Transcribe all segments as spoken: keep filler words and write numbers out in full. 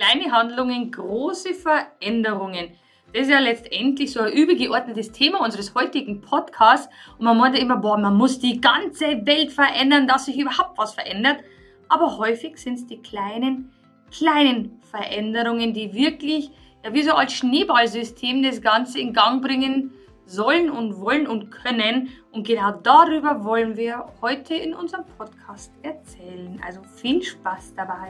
kleine Handlungen, große Veränderungen. Das ist ja letztendlich so ein übergeordnetes Thema unseres heutigen Podcasts. Und man meint ja immer, boah, man muss die ganze Welt verändern, dass sich überhaupt was verändert. Aber häufig sind es die kleinen, kleinen Veränderungen, die wirklich, ja, wie so als Schneeballsystem das Ganze in Gang bringen sollen und wollen und können. Und genau darüber wollen wir heute in unserem Podcast erzählen. Also viel Spaß dabei.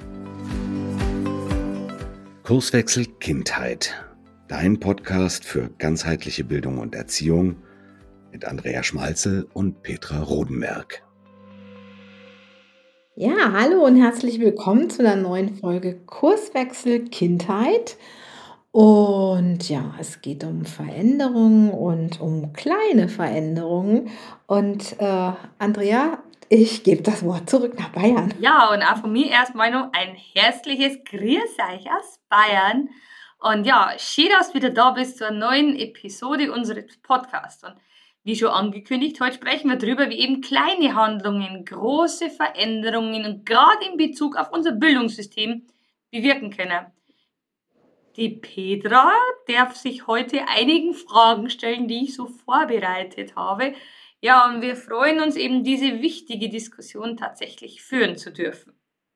Kurswechsel Kindheit. Dein Podcast für ganzheitliche Bildung und Erziehung mit Andrea Schmalzel und Petra Rodenberg. Ja, hallo und herzlich willkommen zu einer neuen Folge Kurswechsel Kindheit. Und ja, es geht um Veränderungen und um kleine Veränderungen. Und äh, Andrea, ich gebe das Wort zurück nach Bayern. Ja, und auch von mir erstmal noch ein herzliches Grüß euch aus Bayern. Und ja, schön, dass du wieder da bist zur neuen Episode unseres Podcasts. Und wie schon angekündigt, heute sprechen wir darüber, wie eben kleine Handlungen, große Veränderungen und gerade in Bezug auf unser Bildungssystem bewirken können. Die Petra darf sich heute einigen Fragen stellen, die ich so vorbereitet habe. Ja, und wir freuen uns eben, diese wichtige Diskussion tatsächlich führen zu dürfen.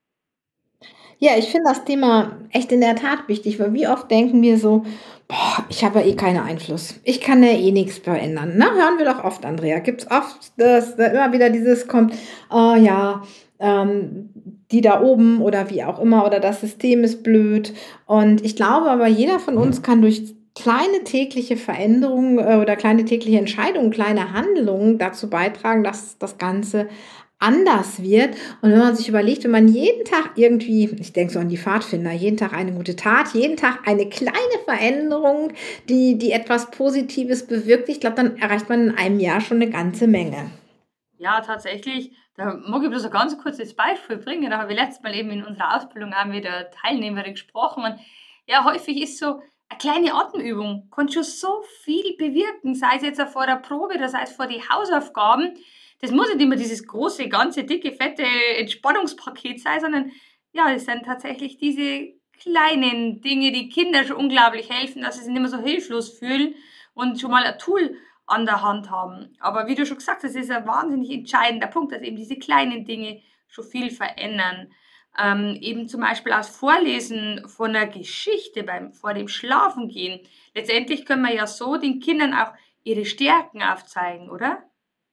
Ja, ich finde das Thema echt in der Tat wichtig, weil wie oft denken wir so, boah, ich habe ja eh keinen Einfluss. Ich kann ja eh nichts verändern. Na, hören wir doch oft, Andrea. Gibt es oft, dass da immer wieder dieses kommt, oh ja, ähm, die da oben oder wie auch immer oder das System ist blöd. Und ich glaube aber, jeder von uns kann durch kleine tägliche Veränderungen äh, oder kleine tägliche Entscheidungen, kleine Handlungen dazu beitragen, dass das Ganze anders wird. Und wenn man sich überlegt, wenn man jeden Tag irgendwie, ich denke so an die Pfadfinder, jeden Tag eine gute Tat, jeden Tag eine kleine Veränderung, die, die etwas Positives bewirkt, ich glaube, dann erreicht man in einem Jahr schon eine ganze Menge. Ja, tatsächlich. Da mag ich bloß ein ganz kurzes Beispiel bringen. Da habe ich letztes Mal eben in unserer Ausbildung auch mit der Teilnehmerin gesprochen. Und ja, häufig ist so eine kleine Atemübung, kann schon so viel bewirken, sei es jetzt auch vor der Probe oder sei es vor die Hausaufgaben. Das muss nicht immer dieses große, ganze, dicke, fette Entspannungspaket sein, sondern ja, es sind tatsächlich diese kleinen Dinge, die Kinder schon unglaublich helfen, dass sie sich nicht mehr so hilflos fühlen und schon mal ein Tool an der Hand haben. Aber wie du schon gesagt hast, ist ein wahnsinnig entscheidender Punkt, dass eben diese kleinen Dinge schon viel verändern. Ähm, eben zum Beispiel aus Vorlesen von einer Geschichte beim, vor dem Schlafengehen. Letztendlich können wir ja so den Kindern auch ihre Stärken aufzeigen, oder?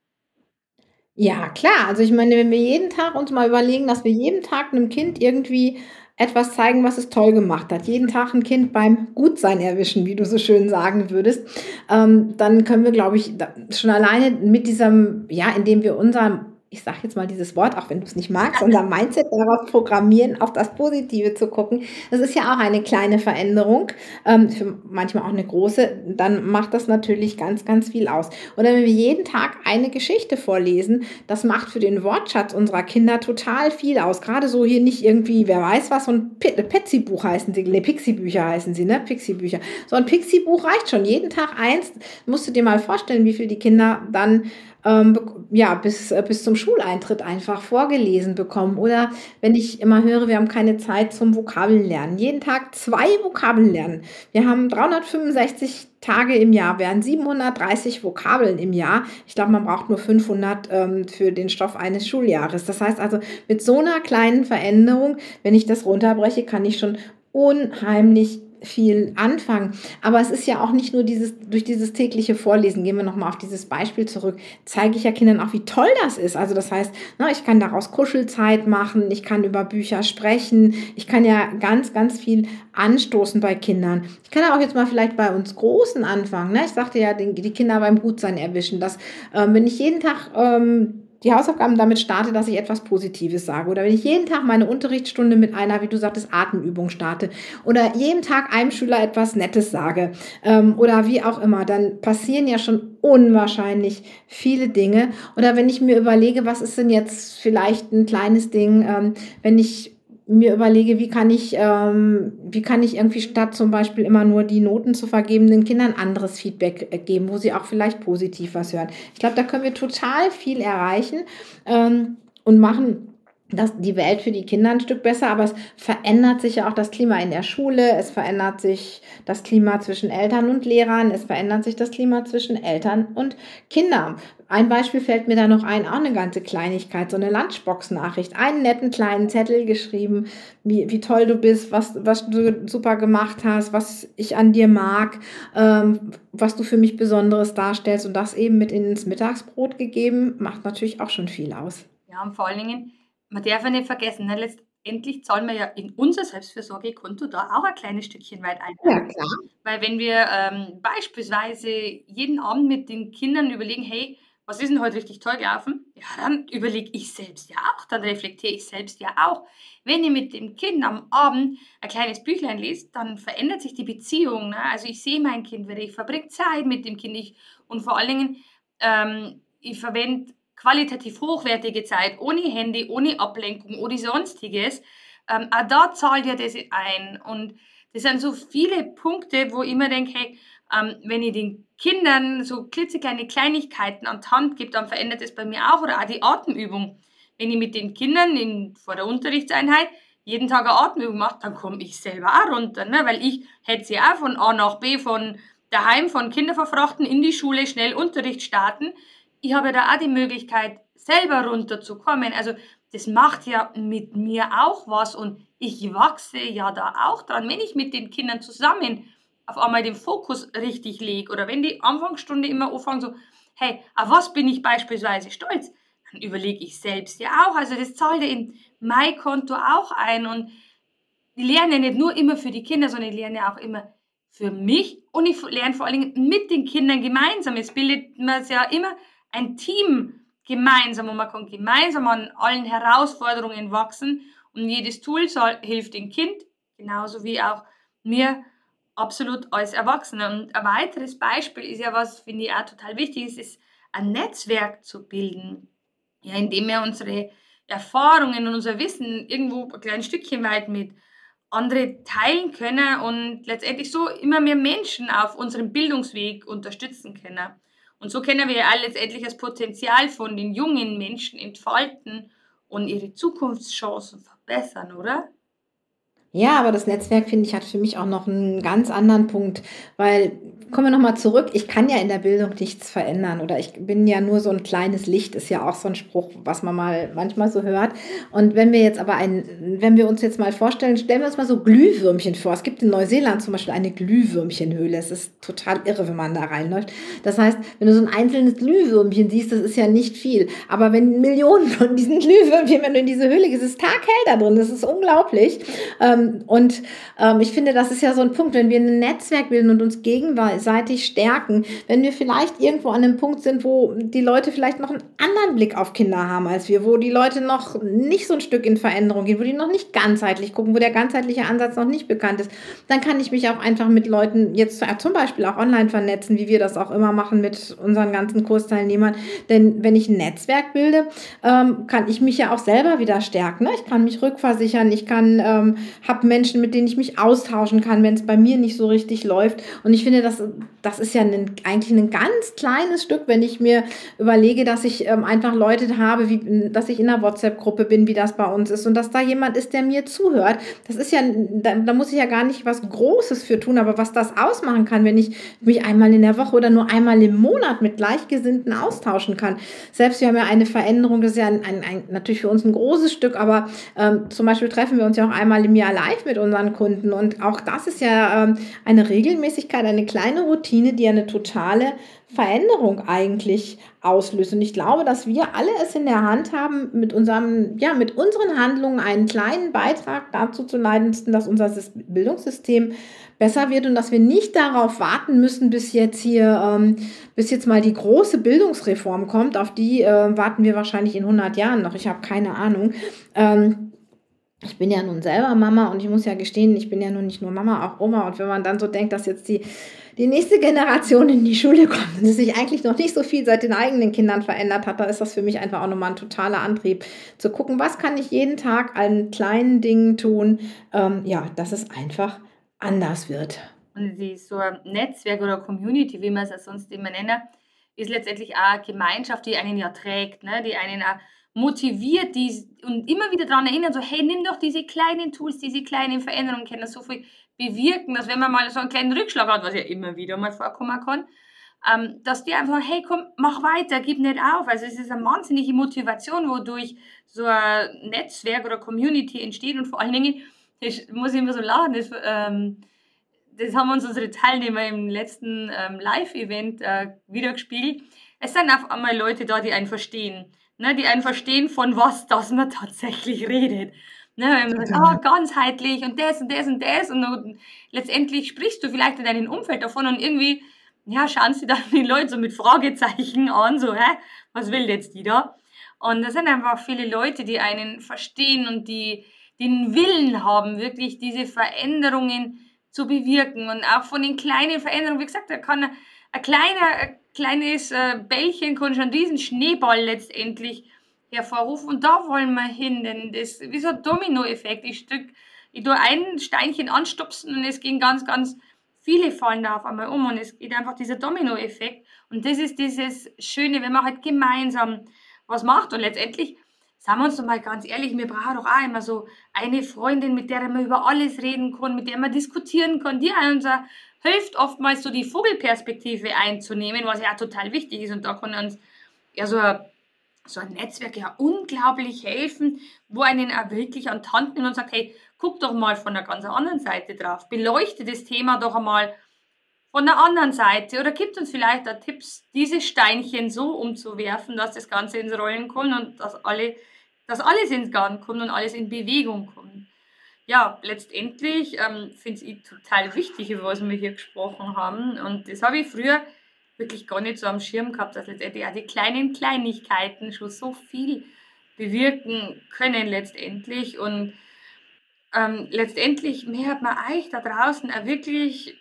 Ja, klar. Also ich meine, wenn wir jeden Tag uns mal überlegen, dass wir jeden Tag einem Kind irgendwie etwas zeigen, was es toll gemacht hat, jeden Tag ein Kind beim Gutsein erwischen, wie du so schön sagen würdest, ähm, dann können wir, glaube ich, da, schon alleine mit diesem, ja, indem wir unser, ich sage jetzt mal dieses Wort, auch wenn du es nicht magst, unser Mindset darauf programmieren, auf das Positive zu gucken. Das ist ja auch eine kleine Veränderung, ähm, für manchmal auch eine große. Dann macht das natürlich ganz, ganz viel aus. Oder wenn wir jeden Tag eine Geschichte vorlesen, das macht für den Wortschatz unserer Kinder total viel aus. Gerade so hier nicht irgendwie, wer weiß was, so ein Petsy-Buch heißen sie, ne, Pixie-Bücher heißen sie, ne, Pixie-Bücher. So ein Pixie-Buch reicht schon. Jeden Tag eins. Musst du dir mal vorstellen, wie viel die Kinder dann ähm, ja, bis, äh, bis zum Schuleintritt einfach vorgelesen bekommen. Oder wenn ich immer höre, wir haben keine Zeit zum Vokabellernen. Jeden Tag zwei Vokabeln lernen. Wir haben dreihundertfünfundsechzig Tage im Jahr, wären siebenhundertdreißig Vokabeln im Jahr. Ich glaube, man braucht nur fünfhundert ähm, für den Stoff eines Schuljahres. Das heißt also, mit so einer kleinen Veränderung, wenn ich das runterbreche, kann ich schon unheimlich viel anfangen. Aber es ist ja auch nicht nur dieses, durch dieses tägliche Vorlesen, gehen wir nochmal auf dieses Beispiel zurück, zeige ich ja Kindern auch, wie toll das ist. Also das heißt, na, ich kann daraus Kuschelzeit machen, ich kann über Bücher sprechen, ich kann ja ganz, ganz viel anstoßen bei Kindern. Ich kann ja auch jetzt mal vielleicht bei uns Großen anfangen. Ne? Ich sagte ja, die, die Kinder beim Gutsein erwischen, dass ähm, wenn ich jeden Tag ähm, die Hausaufgaben damit starte, dass ich etwas Positives sage. Oder wenn ich jeden Tag meine Unterrichtsstunde mit einer, wie du sagtest, Atemübung starte. Oder jeden Tag einem Schüler etwas Nettes sage. Ähm, oder wie auch immer. Dann passieren ja schon unwahrscheinlich viele Dinge. Oder wenn ich mir überlege, was ist denn jetzt vielleicht ein kleines Ding, ähm, wenn ich mir überlege, wie kann ich, ähm, wie kann ich irgendwie statt zum Beispiel immer nur die Noten zu vergeben, den Kindern anderes Feedback geben, wo sie auch vielleicht positiv was hören. Ich glaube, da können wir total viel erreichen ähm, und machen das, die Welt für die Kinder ein Stück besser, aber es verändert sich ja auch das Klima in der Schule, es verändert sich das Klima zwischen Eltern und Lehrern, es verändert sich das Klima zwischen Eltern und Kindern. Ein Beispiel fällt mir da noch ein, auch eine ganze Kleinigkeit, so eine Lunchbox-Nachricht, einen netten kleinen Zettel geschrieben, wie, wie toll du bist, was, was du super gemacht hast, was ich an dir mag, ähm, was du für mich Besonderes darstellst und das eben mit ins Mittagsbrot gegeben, macht natürlich auch schon viel aus. Ja, und vor allen Dingen, man darf ja nicht vergessen, ne, letztendlich zahlen wir ja in unser Selbstfürsorgekonto da auch ein kleines Stückchen weit ein. Ja, klar. Weil wenn wir ähm, beispielsweise jeden Abend mit den Kindern überlegen, hey, was ist denn heute richtig toll gelaufen? Ja, dann überlege ich selbst ja auch, dann reflektiere ich selbst ja auch. Wenn ihr mit dem Kind am Abend ein kleines Büchlein liest, dann verändert sich die Beziehung. Ne? Also ich sehe mein Kind wieder, ich verbringe Zeit mit dem Kind ich, und vor allen Dingen, ähm, ich verwende qualitativ hochwertige Zeit, ohne Handy, ohne Ablenkung, ohne sonstiges. Ähm, auch da zahlt ja das ein. Und das sind so viele Punkte, wo ich mir denke, hey, ähm, wenn ich den Kindern so klitzekleine Kleinigkeiten an die Hand gebe, dann verändert das bei mir auch. Oder auch die Atemübung. Wenn ich mit den Kindern in, vor der Unterrichtseinheit jeden Tag eine Atemübung mache, dann komme ich selber auch runter. Ne? Weil ich hätte sie auch von A nach B, von daheim, von Kinder verfrachten, in die Schule, schnell Unterricht starten. Ich habe da auch die Möglichkeit, selber runterzukommen. Also das macht ja mit mir auch was und ich wachse ja da auch dran, wenn ich mit den Kindern zusammen auf einmal den Fokus richtig lege oder wenn die Anfangsstunde immer anfangen so, hey, auf was bin ich beispielsweise stolz? Dann überlege ich selbst ja auch. Also das zahlt ja in mein Konto auch ein und ich lerne ja nicht nur immer für die Kinder, sondern ich lerne ja auch immer für mich und ich lerne vor allen Dingen mit den Kindern gemeinsam. Es bildet man ja immer ein Team gemeinsam und man kann gemeinsam an allen Herausforderungen wachsen und jedes Tool soll, hilft dem Kind, genauso wie auch mir absolut als Erwachsene. Und ein weiteres Beispiel ist ja, was finde ich auch total wichtig ist, ist ein Netzwerk zu bilden, ja, indem wir unsere Erfahrungen und unser Wissen irgendwo ein kleines Stückchen weit mit andere teilen können und letztendlich so immer mehr Menschen auf unserem Bildungsweg unterstützen können. Und so können wir ja auch letztendlich das Potenzial von den jungen Menschen entfalten und ihre Zukunftschancen verbessern, oder? Ja, aber das Netzwerk, finde ich, hat für mich auch noch einen ganz anderen Punkt, weil kommen wir noch mal zurück, ich kann ja in der Bildung nichts verändern oder ich bin ja nur so ein kleines Licht, ist ja auch so ein Spruch, was man mal manchmal so hört. Und wenn wir jetzt aber ein wenn wir uns jetzt mal vorstellen, stellen wir uns mal so Glühwürmchen vor. Es gibt in Neuseeland zum Beispiel eine Glühwürmchenhöhle. Es ist total irre, wenn man da reinläuft. Das heißt, wenn du so ein einzelnes Glühwürmchen siehst, das ist ja nicht viel. Aber wenn Millionen von diesen Glühwürmchen, wenn du in diese Höhle gehst, ist es taghell da drin. Das ist unglaublich. Ähm, Und ähm, ich finde, das ist ja so ein Punkt, wenn wir ein Netzwerk bilden und uns gegenseitig stärken, wenn wir vielleicht irgendwo an einem Punkt sind, wo die Leute vielleicht noch einen anderen Blick auf Kinder haben als wir, wo die Leute noch nicht so ein Stück in Veränderung gehen, wo die noch nicht ganzheitlich gucken, wo der ganzheitliche Ansatz noch nicht bekannt ist, dann kann ich mich auch einfach mit Leuten jetzt zum Beispiel auch online vernetzen, wie wir das auch immer machen mit unseren ganzen Kursteilnehmern. Denn wenn ich ein Netzwerk bilde, ähm, kann ich mich ja auch selber wieder stärken. Ne? Ich kann mich rückversichern, ich kann ähm, habe Menschen, mit denen ich mich austauschen kann, wenn es bei mir nicht so richtig läuft. Und ich finde, das, das ist ja ein, eigentlich ein ganz kleines Stück, wenn ich mir überlege, dass ich ähm, einfach Leute habe, wie, dass ich in einer WhatsApp-Gruppe bin, wie das bei uns ist und dass da jemand ist, der mir zuhört. Das ist ja, da, da muss ich ja gar nicht was Großes für tun, aber was das ausmachen kann, wenn ich mich einmal in der Woche oder nur einmal im Monat mit Gleichgesinnten austauschen kann. Selbst wir haben ja eine Veränderung, das ist ja ein, ein, ein, natürlich für uns ein großes Stück, aber ähm, zum Beispiel treffen wir uns ja auch einmal im Jahr live mit unseren Kunden und auch das ist ja ähm, eine Regelmäßigkeit, eine kleine Routine, die eine totale Veränderung eigentlich auslöst. Und ich glaube, dass wir alle es in der Hand haben, mit unserem, ja, mit unseren Handlungen einen kleinen Beitrag dazu zu leisten, dass unser Bildungssystem besser wird und dass wir nicht darauf warten müssen, bis jetzt hier, ähm, bis jetzt mal die große Bildungsreform kommt. Auf die äh, warten wir wahrscheinlich in hundert Jahren noch. Ich habe keine Ahnung. Ähm, Ich bin ja nun selber Mama und ich muss ja gestehen, ich bin ja nun nicht nur Mama, auch Oma. Und wenn man dann so denkt, dass jetzt die, die nächste Generation in die Schule kommt und es sich eigentlich noch nicht so viel seit den eigenen Kindern verändert hat, da ist das für mich einfach auch nochmal ein totaler Antrieb, zu gucken, was kann ich jeden Tag an kleinen Dingen tun, ähm, ja, dass es einfach anders wird. Und die, so ein Netzwerk oder Community, wie man es ja sonst immer nennt, ist letztendlich auch eine Gemeinschaft, die einen ja trägt, ne? Die einen auch motiviert die und immer wieder daran erinnern, so hey, nimm doch diese kleinen Tools, diese kleinen Veränderungen, können das so viel bewirken, dass wenn man mal so einen kleinen Rückschlag hat, was ja immer wieder mal vorkommen kann, ähm, dass die einfach, hey komm, mach weiter, gib nicht auf. Also es ist eine wahnsinnige Motivation, wodurch so ein Netzwerk oder Community entsteht und vor allen Dingen, das muss ich immer so lachen, das, ähm, das haben uns unsere Teilnehmer im letzten ähm, Live-Event äh, wiedergespiegelt. Es sind auf einmal Leute da, die einen verstehen. Ne, die einen verstehen, von was das man tatsächlich redet. Ne, wenn man sagt, ah, ganzheitlich und das und das und das und, und letztendlich sprichst du vielleicht in deinem Umfeld davon und irgendwie, ja, schauen sie dann die Leute so mit Fragezeichen an, so, hä, was will jetzt die da? Und das sind einfach viele Leute, die einen verstehen und die den Willen haben, wirklich diese Veränderungen zu bewirken und auch von den kleinen Veränderungen, wie gesagt, da kann ein, ein kleiner, ein kleines äh, Bällchen kann schon diesen Schneeball letztendlich hervorrufen und da wollen wir hin, denn das ist wie so ein Dominoeffekt. Ich stück, ich tue ein Steinchen anstupsen und es gehen ganz, ganz viele fallen da auf einmal um und es geht einfach dieser Dominoeffekt und das ist dieses Schöne, wenn man halt gemeinsam was macht und letztendlich, sagen wir uns doch mal ganz ehrlich, wir brauchen doch auch immer so eine Freundin, mit der man über alles reden kann, mit der man diskutieren kann, die uns auch hilft oftmals so die Vogelperspektive einzunehmen, was ja total wichtig ist und da kann uns ja so ein, so ein Netzwerk ja unglaublich helfen, wo einen auch wirklich an die Hand nimmt und sagt, hey, guck doch mal von der ganz anderen Seite drauf, beleuchte das Thema doch einmal von der anderen Seite oder gibt uns vielleicht auch Tipps, diese Steinchen so umzuwerfen, dass das Ganze ins Rollen kommt und dass, alle, dass alles ins Gang kommt und alles in Bewegung kommt. Ja, letztendlich ähm, finde ich total wichtig, über was wir hier gesprochen haben und das habe ich früher wirklich gar nicht so am Schirm gehabt, dass letztendlich auch die kleinen Kleinigkeiten schon so viel bewirken können letztendlich und ähm, letztendlich mehr hat man euch da draußen auch wirklich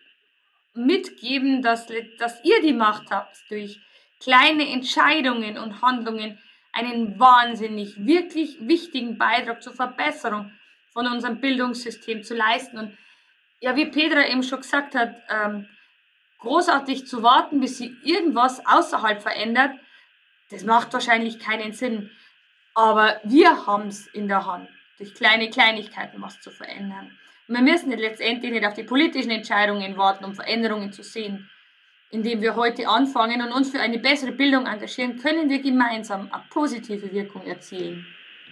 mitgeben, dass, dass ihr die Macht habt, durch kleine Entscheidungen und Handlungen einen wahnsinnig, wirklich wichtigen Beitrag zur Verbesserung von unserem Bildungssystem zu leisten. Und ja, wie Petra eben schon gesagt hat, ähm, großartig zu warten, bis sie irgendwas außerhalb verändert, das macht wahrscheinlich keinen Sinn. Aber wir haben es in der Hand, durch kleine Kleinigkeiten was zu verändern. Und wir müssen nicht letztendlich nicht auf die politischen Entscheidungen warten, um Veränderungen zu sehen. Indem wir heute anfangen und uns für eine bessere Bildung engagieren, können wir gemeinsam eine positive Wirkung erzielen.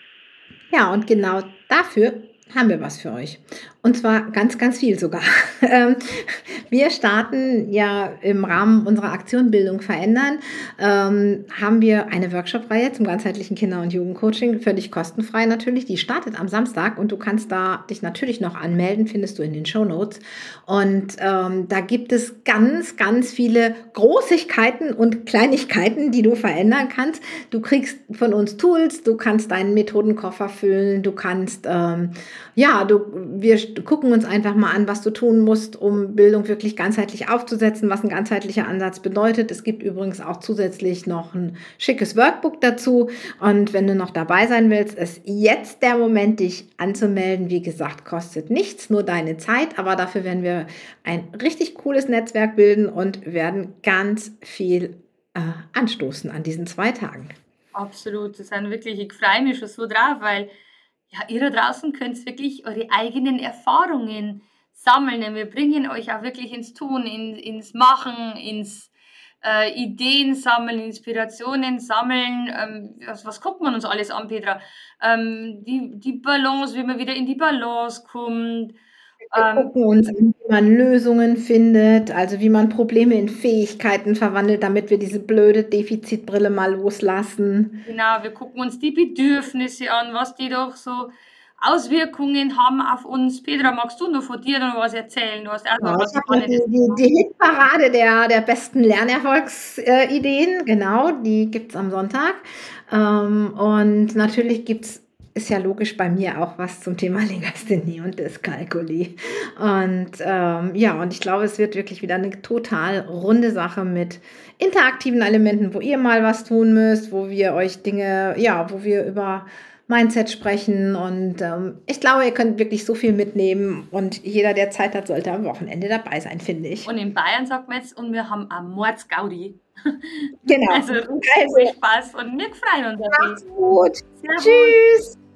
Ja, und genau dafür haben wir was für euch. Und zwar ganz, ganz viel sogar. Wir starten ja im Rahmen unserer Aktion Bildung verändern, ähm, haben wir eine Workshop-Reihe zum ganzheitlichen Kinder- und Jugendcoaching, völlig kostenfrei natürlich. Die startet am Samstag und du kannst da dich natürlich noch anmelden, findest du in den Shownotes. Und ähm, da gibt es ganz, ganz viele Großigkeiten und Kleinigkeiten, die du verändern kannst. Du kriegst von uns Tools, du kannst deinen Methodenkoffer füllen, du kannst, ähm, ja, du, wir gucken uns einfach mal an, was du tun musst, um Bildung wirklich ganzheitlich aufzusetzen, was ein ganzheitlicher Ansatz bedeutet. Es gibt übrigens auch zusätzlich noch ein schickes Workbook dazu. Und wenn du noch dabei sein willst, ist jetzt der Moment, dich anzumelden. Wie gesagt, kostet nichts, nur deine Zeit. Aber dafür werden wir ein richtig cooles Netzwerk bilden und werden ganz viel äh, anstoßen an diesen zwei Tagen. Absolut, das sind wirklich, ich freue mich schon so drauf, weil ja, ihr da draußen könnt wirklich eure eigenen Erfahrungen sammeln. Denn wir bringen euch auch wirklich ins Tun, in, ins Machen, ins äh, Ideen sammeln, Inspirationen sammeln. Ähm, was, was guckt man uns alles an, Petra? Ähm, die, die Balance, wie man wieder in die Balance kommt. Wir gucken uns an, wie man Lösungen findet, also wie man Probleme in Fähigkeiten verwandelt, damit wir diese blöde Defizitbrille mal loslassen. Genau, wir gucken uns die Bedürfnisse an, was die doch so Auswirkungen haben auf uns. Petra, magst du noch von dir noch was erzählen? Du hast ja, was die, die, die Hitparade der, der besten Lernerfolgsideen, genau, die gibt es am Sonntag. Und natürlich gibt es ist ja logisch bei mir auch was zum Thema Legasthenie und Dyskalkulie. Und ähm, ja, und ich glaube, es wird wirklich wieder eine total runde Sache mit interaktiven Elementen, wo ihr mal was tun müsst, wo wir euch Dinge, ja, wo wir über Mindset sprechen. Und ähm, ich glaube, ihr könnt wirklich so viel mitnehmen. Und jeder, der Zeit hat, sollte am Wochenende dabei sein, finde ich. Und in Bayern sagt man jetzt, und wir haben am Mordsgaudi. Genau. Also, Also, viel Spaß und wir freuen uns auf macht's dich. gut. Servus. Tschüss.